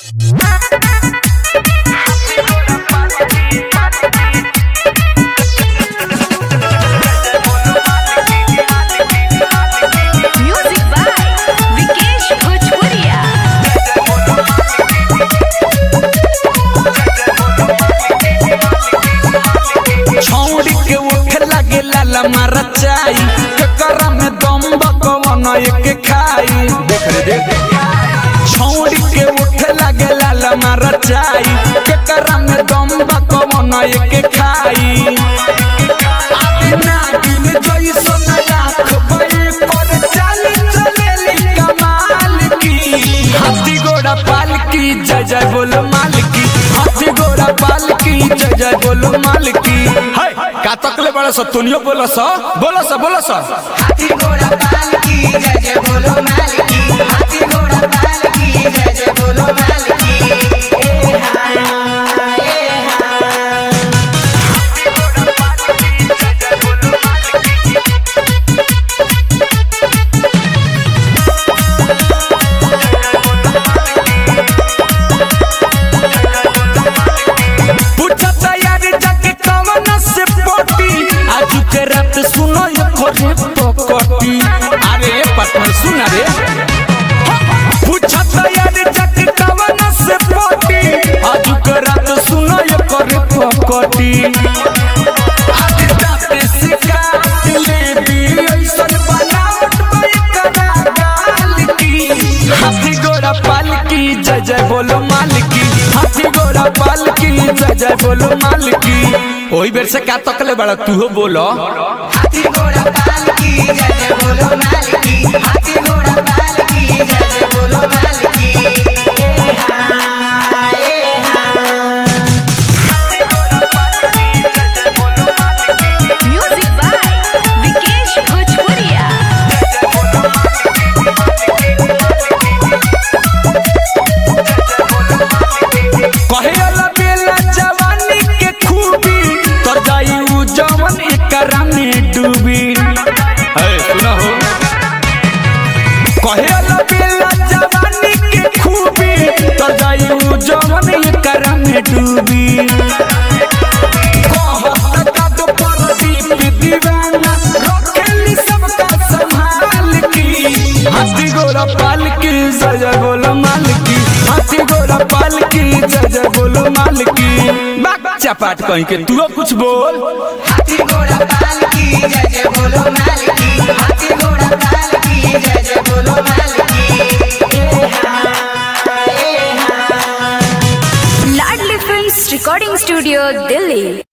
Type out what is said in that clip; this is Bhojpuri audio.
मरचाई ककरा में दम बकवन एक खाई देख रे देख छौड़ी के उठे लगे लाल मरचाई ककरा में दम बकवन एक खाई ना दिन जोई सोना लाख बई पर चल चलेली कमाल की हाथी घोड़ा पाल की जय जय बोलो मालिकी हाथी घोड़ा पाल की जय जय बोलो मालिकी हाय का तकले बड़ा स तुनियो बोलो स हाथी घोड़ा पाल की जय जय बोलो मालिकी हाथी घोड़ा पाल की जय जय बोलो मालिकी अरे पटना सुन रे पूछत यार जट कवन से पोटी आज करत सुनो ये कर पकटी आज दाते सिका ले भी ऐसन बनावट बई करा गाल की हाथी घोड़ा पाल की जय जय बोलो मालिकी हाथी घोड़ा पाल की जय जय बोलो मालिकी ओई बेर से का तकले बड़ा तू हो बोलो हाथी घोड़ा पाल की जय जय बोलो मालिकी हाथी घोड़ा पाल की जय जय बोलो मालिकी म्यूजिक बाय विकेश भोजपुरिया कहे वाला बेला जवानी के खूबी तर जाई उ जवन एकरा में डूबी है सुना हो कहे वाला बेला जवानी के खूबी तर जाई उ जवन एकरा में डूबी कहत का तो परदीप दीवाना रखेली सबका संभाल की हाथी घोड़ा पाल की जय जय बोलो मालिकी हाथी घोड़ा पाल की जय जय बोलो मालिकी चपाट कहीं के तू कुछ बोल हाथी घोड़ा पाल की जय जय बोलो मालिकी हाथी घोड़ा पाल की जय जय बोलो मालिकी लाडली फिल्म्स रिकॉर्डिंग स्टूडियो दिल्ली।